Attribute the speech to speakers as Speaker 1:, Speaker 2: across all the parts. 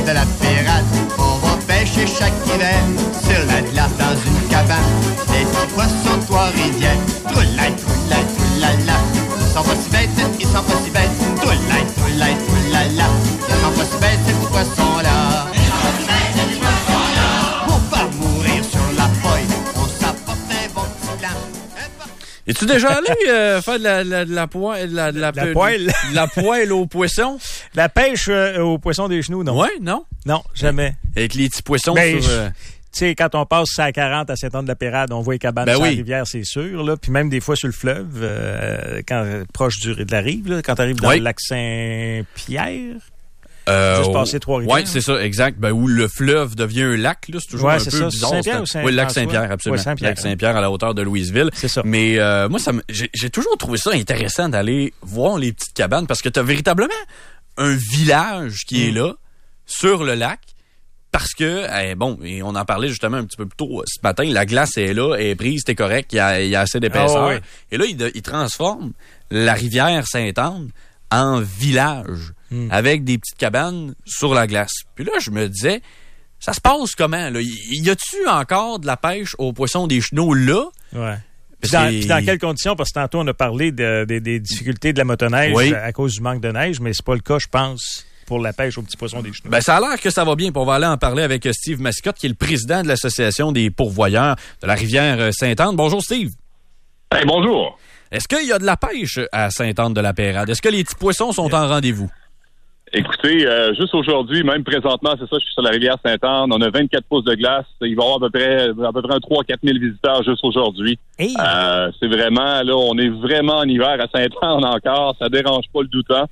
Speaker 1: de la Pérade. On va pêcher chaque hiver sur la glace dans une cabane. Les petits poissons de Trois-Rivières, troulaille, troulaille, troulala. Ils sont pas si bêtes, ils sont pas si bêtes. Troulaille, troulaille, troulala. Ils sont pas si bêtes, ces petits poissons-là. Ils sont pas si bêtes, ces petits poissons-là. On va mourir sur la feuille. On s'apporte un bon petit blanc.
Speaker 2: Es-tu déjà allé faire de la poêle aux poissons?
Speaker 3: La pêche aux poissons des chenous, non?
Speaker 2: Ouais, non?
Speaker 3: Non, jamais.
Speaker 2: Avec les petits poissons
Speaker 3: Ben,
Speaker 2: sur...
Speaker 3: Tu sais, quand on passe à 40 à Saint-Anne-de-la-Pérade, on voit les cabanes sur la rivière, c'est sûr. Là. Puis même des fois sur le fleuve, proche de la rive, là, quand tu arrives dans le lac Saint-Pierre. Juste passer Trois-Rivières.
Speaker 2: Oui, c'est ça, exact. Ben, où le fleuve devient un lac, là, c'est toujours un peu bizarre.
Speaker 3: Saint-Pierre ou Saint-François?
Speaker 2: Oui, le lac Saint-Pierre, absolument.
Speaker 3: Ouais, Saint-Pierre.
Speaker 2: Le lac Saint-Pierre à la hauteur de Louisville.
Speaker 3: C'est ça.
Speaker 2: Mais moi, j'ai toujours trouvé ça intéressant d'aller voir les petites cabanes parce que tu as véritablement un village qui est là, sur le lac. Parce que, bon, et on en parlait justement un petit peu plus tôt ce matin, la glace est là, elle est prise, c'est correct, il y a assez d'épaisseur.
Speaker 3: Oh, oui.
Speaker 2: Et là, il transforme la rivière Sainte-Anne en village avec des petites cabanes sur la glace. Puis là, je me disais, ça se passe comment, là? Y a-tu encore de la pêche aux poissons des chenaux là?
Speaker 3: Ouais. Puis dans quelles conditions? Parce que tantôt, on a parlé des difficultés de la motoneige à cause du manque de neige, mais c'est pas le cas, je pense, pour la pêche aux petits poissons des chenaux. Ben,
Speaker 2: ça a l'air que ça va bien. Puis on va aller en parler avec Steve Mascotte, qui est le président de l'Association des pourvoyeurs de la rivière Sainte-Anne. Bonjour, Steve.
Speaker 4: Hey, bonjour.
Speaker 2: Est-ce qu'il y a de la pêche à Sainte-Anne-de-la-Pérade? Est-ce que les petits poissons sont en rendez-vous?
Speaker 4: Écoutez, juste aujourd'hui, même présentement, c'est ça, je suis sur la rivière Sainte-Anne, on a 24 pouces de glace, il va y avoir à peu près 3-4 000 visiteurs juste aujourd'hui.
Speaker 3: Hey.
Speaker 4: C'est vraiment, là, on est vraiment en hiver à Sainte-Anne encore, ça dérange pas le doutant.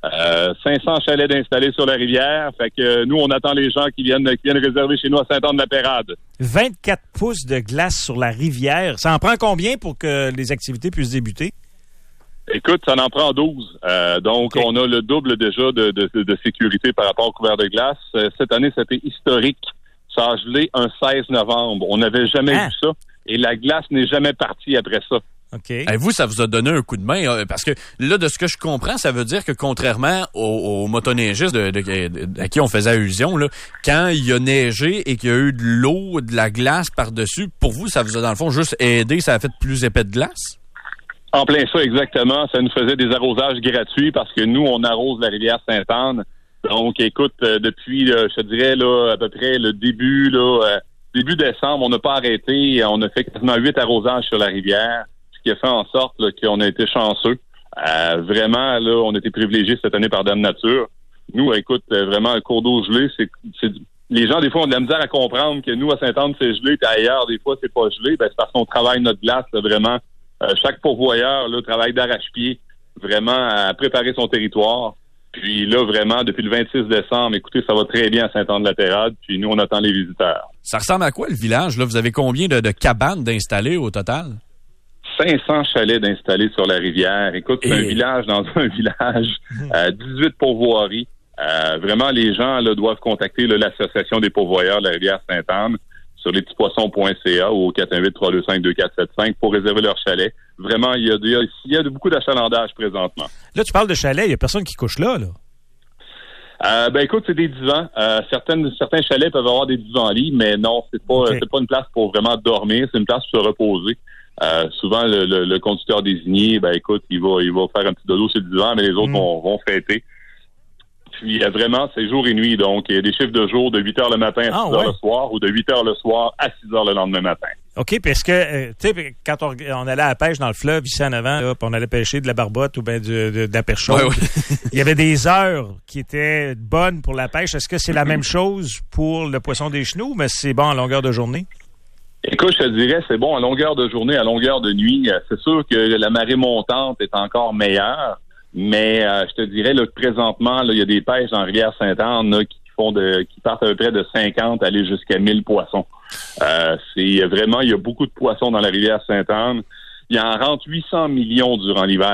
Speaker 4: 500 chalets d'installer sur la rivière, fait que nous, on attend les gens qui viennent réserver chez nous à Sainte-Anne-de-la-Pérade.
Speaker 3: 24 pouces de glace sur la rivière, ça en prend combien pour que les activités puissent débuter?
Speaker 4: Écoute, ça en prend 12. Donc, on a le double déjà de sécurité par rapport au couvert de glace. Cette année, c'était historique. Ça a gelé un 16 novembre. On n'avait jamais vu ça. Et la glace n'est jamais partie après ça.
Speaker 3: OK.
Speaker 2: Et vous, ça vous a donné un coup de main. Parce que là, de ce que je comprends, ça veut dire que contrairement aux motoneigistes à qui on faisait allusion, là, quand il a neigé et qu'il y a eu de l'eau, de la glace par-dessus, pour vous, ça vous a dans le fond juste aidé, ça a fait plus épais de glace?
Speaker 4: En plein ça, exactement. Ça nous faisait des arrosages gratuits parce que nous, on arrose la rivière Sainte-Anne. Donc, écoute, depuis, je te dirais, là, à peu près le début décembre, on n'a pas arrêté. On a fait quasiment 8 arrosages sur la rivière, ce qui a fait en sorte là, qu'on a été chanceux. Vraiment, là, on a été privilégiés cette année par Dame Nature. Nous, écoute, vraiment, un cours d'eau gelé, les gens, des fois, ont de la misère à comprendre que nous, à Sainte-Anne, c'est gelé, puis ailleurs, des fois, c'est pas gelé. Ben, c'est parce qu'on travaille notre glace, là, vraiment. Chaque pourvoyeur là, travaille d'arrache-pied vraiment à préparer son territoire. Puis là, vraiment, depuis le 26 décembre, écoutez, ça va très bien à Sainte-Anne-de-la-Pérade. Puis nous, on attend les visiteurs.
Speaker 2: Ça ressemble à quoi, le village? Là, vous avez combien de cabanes d'installées au total?
Speaker 4: 500 chalets d'installés sur la rivière. Écoute, c'est un village dans un village. 18 pourvoiries. Vraiment, les gens là, doivent contacter là, l'Association des pourvoyeurs de la rivière Sainte-Anne sur lespetitspoissons.ca ou au 418-325-2475 pour réserver leur chalet. Vraiment, il y a beaucoup d'achalandage présentement.
Speaker 3: Là, tu parles de chalet, il n'y a personne qui couche là.
Speaker 4: Ben écoute, c'est des divans. Certains chalets peuvent avoir des divans-lits, mais non, c'est pas une place pour vraiment dormir, c'est une place pour se reposer. Souvent, le conducteur désigné, ben écoute, il va faire un petit dodo sur le divan, mais les autres vont fêter. Puis vraiment, c'est jour et nuit. Donc, il y a des chiffres de jour de 8 heures le matin à 6 heures le soir ou de 8 heures le soir à 6 heures le lendemain matin.
Speaker 3: OK, parce que, tu sais, quand on allait à la pêche dans le fleuve, ici en avant, là, puis on allait pêcher de la barbotte ou bien de la perche chaude, il y avait des heures qui étaient bonnes pour la pêche. Est-ce que c'est la même chose pour le poisson des chenaux, mais c'est bon à longueur de journée?
Speaker 4: Écoute, je te dirais, c'est bon à longueur de journée, à longueur de nuit. C'est sûr que la marée montante est encore meilleure. Mais je te dirais là, que présentement, là, il y a des pêches dans la rivière Sainte-Anne là, qui partent à peu près de 50 à aller jusqu'à 1000 poissons. C'est vraiment, il y a beaucoup de poissons dans la rivière Sainte-Anne. Il en rentre 800 millions durant l'hiver.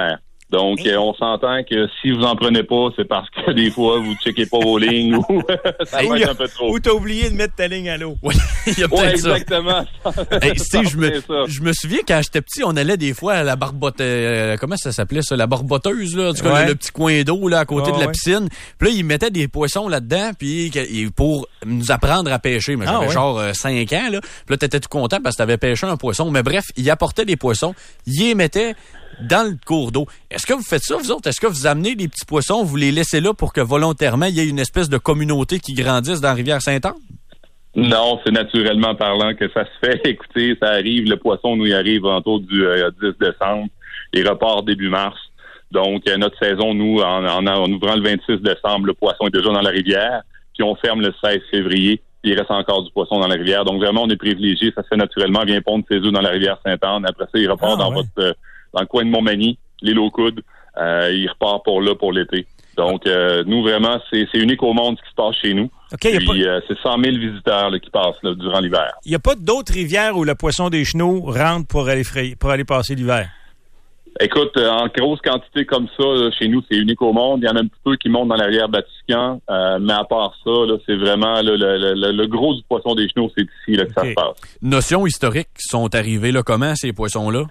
Speaker 4: Donc, on s'entend que si vous en prenez pas, c'est parce que des fois, vous checkez pas vos lignes ou ça va être un peu trop.
Speaker 3: Ou t'as oublié de mettre ta ligne à l'eau.
Speaker 2: Oui, il y a peut-être
Speaker 4: exactement.
Speaker 2: Hey, Steve, je me souviens quand j'étais petit, on allait des fois à la barbotte, comment ça s'appelait ça, la barboteuse là, en tout cas le petit coin d'eau là à côté de la piscine. Puis là, ils mettaient des poissons là-dedans, puis pour nous apprendre à pêcher. Mais j'avais genre 5 ans là. Puis là, t'étais tout content parce que t'avais pêché un poisson. Mais bref, ils apportaient des poissons, ils les mettaient dans le cours d'eau. Est-ce que vous faites ça, vous autres? Est-ce que vous amenez les petits poissons, vous les laissez là pour que volontairement, il y ait une espèce de communauté qui grandisse dans la rivière Sainte-Anne?
Speaker 4: Non, c'est naturellement parlant que ça se fait. Écoutez, ça arrive, le poisson nous y arrive autour du 10 décembre. Il repart début mars. Donc, notre saison, nous, en ouvrant le 26 décembre, le poisson est déjà dans la rivière. Puis on ferme le 16 février. Il reste encore du poisson dans la rivière. Donc, vraiment, on est privilégié. Ça se fait naturellement. Vient pondre ses œufs dans la rivière Sainte-Anne. Après ça, il repart dans le coin de Montmagny, l'île aux Coudes. Il repart pour l'été. Donc, nous, vraiment, c'est unique au monde ce qui se passe chez nous.
Speaker 3: Okay,
Speaker 4: puis, c'est 100 000 visiteurs là, qui passent là, durant l'hiver.
Speaker 3: Il n'y a pas d'autres rivières où le poisson des chenaux rentre pour aller passer l'hiver?
Speaker 4: Écoute, en grosse quantité comme ça, là, chez nous, c'est unique au monde. Il y en a un petit peu qui montent dans la rivière Batiscan. Mais à part ça, là, c'est vraiment là, le gros du poisson des chenaux, c'est ici là, que ça se passe.
Speaker 2: Notions historiques sont arrivées là comment, ces poissons-là?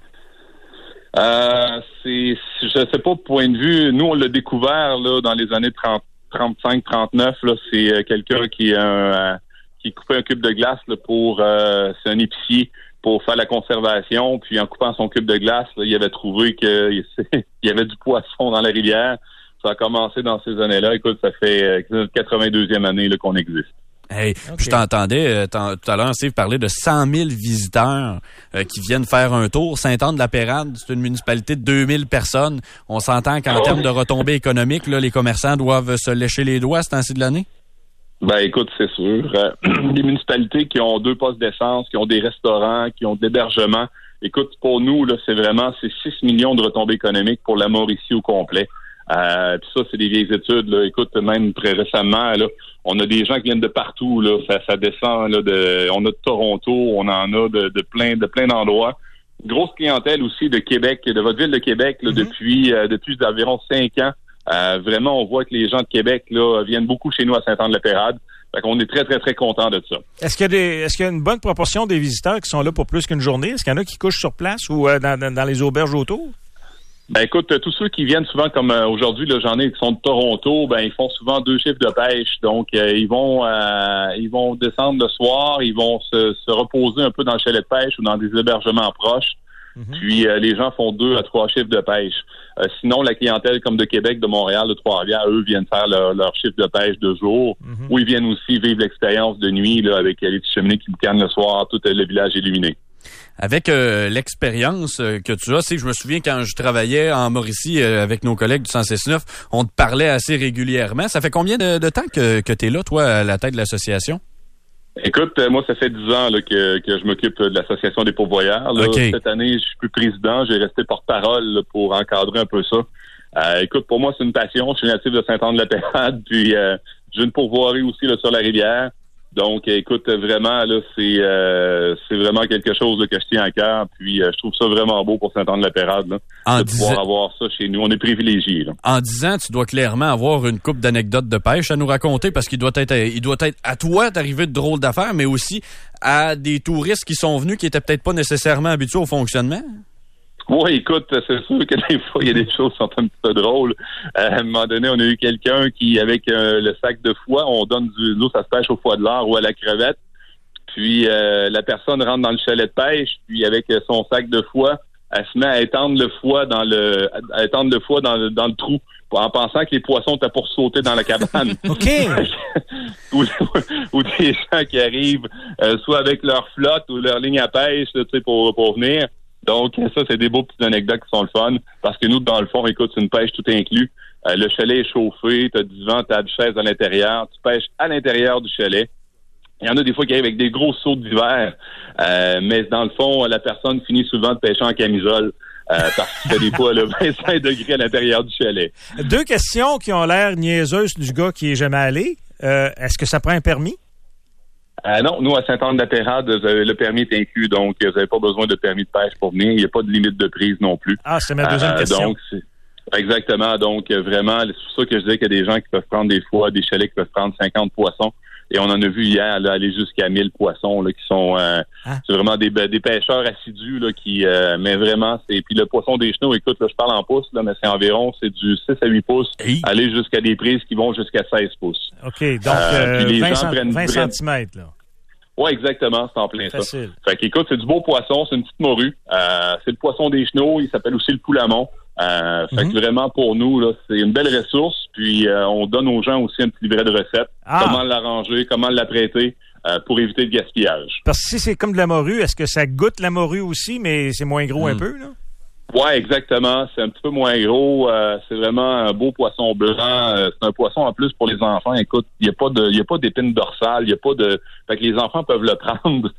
Speaker 4: Je sais pas, point de vue, nous on l'a découvert là dans les années 35-39 là, c'est quelqu'un qui coupait un cube de glace là, c'est un épicier pour faire la conservation, puis en coupant son cube de glace, là, il avait trouvé qu'il y avait du poisson dans la rivière. Ça a commencé dans ces années-là. Écoute, ça fait 82e année là, qu'on existe.
Speaker 2: Hey, je t'entendais tout à l'heure, Steve, parler de 100 000 visiteurs qui viennent faire un tour. Sainte-Anne-de-la-Pérade, c'est une municipalité de 2000 personnes. On s'entend qu'en termes de retombées économiques, là, les commerçants doivent se lécher les doigts à ce temps-ci de l'année?
Speaker 4: Ben écoute, c'est sûr. Des municipalités qui ont 2 postes d'essence, qui ont des restaurants, qui ont de l'hébergement. Écoute, pour nous, là, c'est 6 millions de retombées économiques pour la Mauricie au complet. Puis ça, c'est des vieilles études. Là. Écoute, même très récemment, là, on a des gens qui viennent de partout. Là. Ça descend. Là, on a de Toronto, on en a de plein d'endroits. Grosse clientèle aussi de Québec, de votre ville de Québec, là, depuis environ 5 ans. Vraiment, on voit que les gens de Québec là viennent beaucoup chez nous à Sainte-Anne-de-la-Pérade. Fait qu'on est très, très, très contents de ça.
Speaker 3: Est-ce qu'il y a une bonne proportion des visiteurs qui sont là pour plus qu'une journée? Est-ce qu'il y en a qui couchent sur place ou dans les auberges autour?
Speaker 4: Ben écoute, tous ceux qui viennent souvent comme aujourd'hui, là, j'en ai qui sont de Toronto, ben ils font souvent 2 chiffres de pêche. Donc ils vont descendre le soir, ils vont se reposer un peu dans le chalet de pêche ou dans des hébergements proches. Puis les gens font 2 à 3 chiffres de pêche. Sinon, la clientèle comme de Québec, de Montréal, de Trois-Rivières, eux viennent faire leur chiffre de pêche de jour. Ou ils viennent aussi vivre l'expérience de nuit là, avec les petites cheminées qui boucanent le soir, tout le village illuminé.
Speaker 2: Avec l'expérience que tu as, je me souviens quand je travaillais en Mauricie avec nos collègues du 106.9, on te parlait assez régulièrement. Ça fait combien de temps que tu es là, toi, à la tête de l'association?
Speaker 4: Écoute, moi, ça fait 10 ans là, que je m'occupe de l'association des pourvoyeurs. Là. Okay. Cette année, je suis plus président, j'ai resté porte-parole là, pour encadrer un peu ça. Écoute, pour moi, c'est une passion. Je suis natif de Sainte-Anne-de-la-Pérade, puis j'ai une pourvoirie aussi là, sur la rivière. Donc, écoute, vraiment, là, c'est vraiment quelque chose là, que je tiens à cœur. Puis, je trouve ça vraiment beau pour Sainte-Anne-de-la-Pérade, là, de pouvoir avoir ça chez nous. On est privilégiés. Là.
Speaker 2: En 10 ans, tu dois clairement avoir une couple d'anecdotes de pêche à nous raconter parce qu'il doit être à toi d'arriver de drôles d'affaires, mais aussi à des touristes qui sont venus qui étaient peut-être pas nécessairement habitués au fonctionnement.
Speaker 4: Oui, écoute, c'est sûr que des fois, il y a des choses qui sont un petit peu drôles. À un moment donné, on a eu quelqu'un qui, avec le sac de foie, on donne de l'eau, ça se pêche au foie de l'or ou à la crevette. Puis, la personne rentre dans le chalet de pêche, puis avec son sac de foie, elle se met à étendre le foie dans le trou, en pensant que les poissons étaient pour sauter dans la cabane.
Speaker 3: OK!
Speaker 4: ou des gens qui arrivent, soit avec leur flotte ou leur ligne à pêche, tu sais, pour venir. Donc, ça, c'est des beaux petites anecdotes qui sont le fun. Parce que nous, dans le fond, écoute, c'est une pêche tout inclus. Le chalet est chauffé, t'as du divan, t'as des chaises à l'intérieur. Tu pêches à l'intérieur du chalet. Il y en a des fois qui arrivent avec des gros sauts d'hiver. Mais dans le fond, la personne finit souvent de pêcher en camisole. Parce qu'il fait des fois 25 degrés à l'intérieur du chalet.
Speaker 3: 2 questions qui ont l'air niaiseuses du gars qui est jamais allé. Est-ce que ça prend un permis?
Speaker 4: Non, nous, à Sainte-Anne-de-la-Pérade, le permis est inclus, donc vous n'avez pas besoin de permis de pêche pour venir. Il n'y a pas de limite de prise non plus.
Speaker 3: Ah, c'est ma deuxième question.
Speaker 4: Donc, Exactement. Donc, vraiment, c'est pour ça que je disais qu'il y a des gens qui peuvent prendre des fois des chalets qui peuvent prendre 50 poissons. Et on en a vu hier là, aller jusqu'à 1000 poissons là, qui sont c'est vraiment des pêcheurs assidus là, qui mais vraiment c'est puis le poisson des chenaux, écoute, là, je parle en pouces, là, mais c'est environ c'est du 6 à 8 pouces, aller jusqu'à des prises qui vont jusqu'à 16 pouces.
Speaker 3: OK, donc 20 cm là.
Speaker 4: Oui, exactement, c'est en plein
Speaker 3: Facile.
Speaker 4: Ça. Fait qu'écoute, c'est du beau poisson, c'est une petite morue. C'est le poisson des chenaux, il s'appelle aussi le poulamon. Fait que vraiment, pour nous, là, c'est une belle ressource. Puis, on donne aux gens aussi un petit livret de recettes. Comment l'arranger, comment l'apprêter pour éviter le gaspillage.
Speaker 3: Parce que si c'est comme de la morue, est-ce que ça goûte la morue aussi, mais c'est moins gros un peu, là?
Speaker 4: Ouais, exactement. C'est un petit peu moins gros. C'est vraiment un beau poisson blanc. C'est un poisson en plus pour les enfants. Écoute, il y a pas d'épine dorsale. Il y a pas de. Fait que les enfants peuvent le prendre.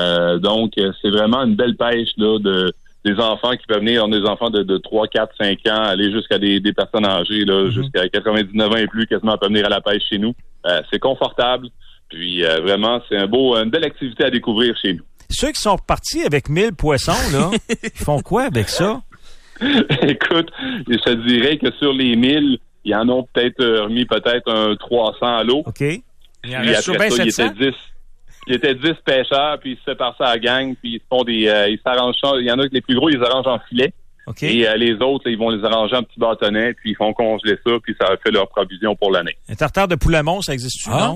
Speaker 4: Donc, c'est vraiment une belle pêche là des enfants qui peuvent venir, des enfants de 3, 4, 5 ans, aller jusqu'à des personnes âgées, là, jusqu'à 99 ans et plus, quasiment peuvent venir à la pêche chez nous. C'est confortable. Puis vraiment, c'est une belle activité à découvrir chez nous.
Speaker 3: Ceux qui sont repartis avec 1000 poissons, là, ils font quoi avec ça?
Speaker 4: Écoute, je te dirais que sur les 1000, ils en ont peut-être remis un 300 à l'eau.
Speaker 3: OK. Il en
Speaker 4: reste
Speaker 3: bien 700?
Speaker 4: Il était 10 pêcheurs, puis ils se séparent ça à la gang, puis ils font ils s'arrangent ça. Il y en a que les plus gros, ils les arrangent en filet.
Speaker 3: Okay.
Speaker 4: Et les autres, là, ils vont les arranger en petits bâtonnets, puis ils font congeler ça, puis ça fait leur provision pour l'année.
Speaker 3: Un tartare de poulamon, ça existe-tu, non?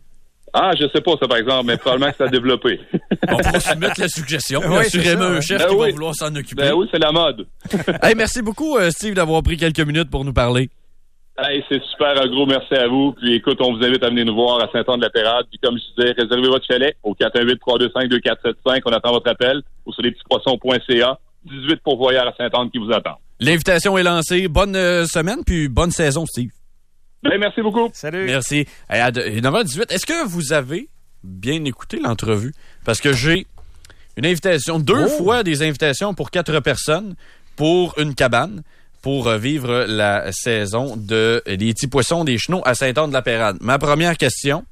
Speaker 4: Ah, je sais pas ça, par exemple, mais probablement que ça a développé.
Speaker 2: On pourra soumettre la suggestion. Il y a assurément un chef qui va vouloir s'en occuper.
Speaker 4: Ben oui, c'est la mode.
Speaker 2: Hey, merci beaucoup, Steve, d'avoir pris quelques minutes pour nous parler.
Speaker 4: Hey, c'est super, un gros merci à vous. Puis écoute, on vous invite à venir nous voir à Saint-Anne-de-la-Pérade. Puis comme je disais, réservez votre chalet au 418-325-2475. On attend votre appel ou sur lespetitspoissons.ca. 18 pourvoyeurs à Saint-Anne qui vous attendent.
Speaker 2: L'invitation est lancée. Bonne semaine, puis bonne saison, Steve.
Speaker 4: Ben, merci beaucoup.
Speaker 3: Salut.
Speaker 2: Merci. À 9h18, est-ce que vous avez bien écouté l'entrevue? Parce que j'ai une invitation, deux fois des invitations pour 4 personnes pour une cabane pour vivre la saison des petits poissons des chenaux à Saint-Anne-de-la-Pérade. Ma première question,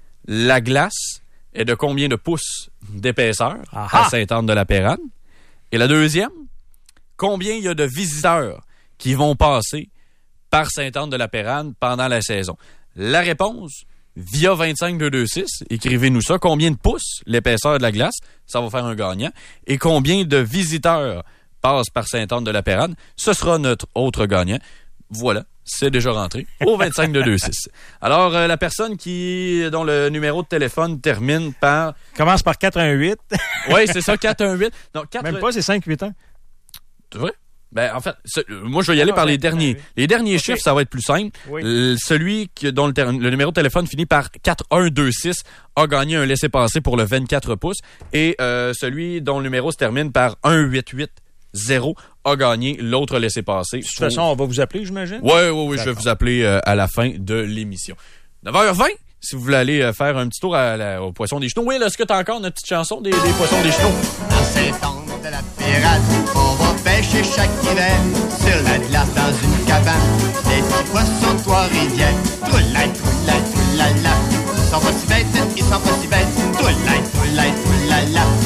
Speaker 2: la glace est de combien de pouces d'épaisseur à Saint-Anne-de-la-Pérade? Et la deuxième, combien il y a de visiteurs qui vont passer par Saint-Anne-de-la-Pérade pendant la saison? La réponse, via 25226, écrivez-nous ça. Combien de pouces l'épaisseur de la glace? Ça va faire un gagnant. Et combien de visiteurs passent par Saint-Anne-de-la-Pérade? Ce sera notre autre gagnant. Voilà, c'est déjà rentré au 25226. Alors, la personne dont le numéro de téléphone termine par...
Speaker 3: Commence par 418.
Speaker 2: Oui, c'est ça, 418. Non,
Speaker 3: Même pas, c'est 581.
Speaker 2: C'est vrai? Ben, en fait, moi, je vais y aller par les derniers. Les derniers chiffres, ça va être plus simple. Oui. Celui dont le numéro de téléphone finit par 4126 a gagné un laissez-passer pour le 24 pouces. Et celui dont le numéro se termine par 1880 a gagné l'autre laissez-passer.
Speaker 3: De toute façon, on va vous appeler, j'imagine?
Speaker 2: Oui, je vais vous appeler à la fin de l'émission. 9h20, si vous voulez aller faire un petit tour au Poisson des Chenaux. Oui, est-ce que tu as encore notre petite chanson des Poissons des Chenaux?
Speaker 1: À Saint-Anne-de-la-Pérade, on va pêcher chaque hiver sur la glace dans une cabane. Les petits poissons de Trois-Rivières, troulaille, troulaille, troulala. Ils sont pas si bêtes, ils sont pas si bêtes, troulaille, troulaille, troulala.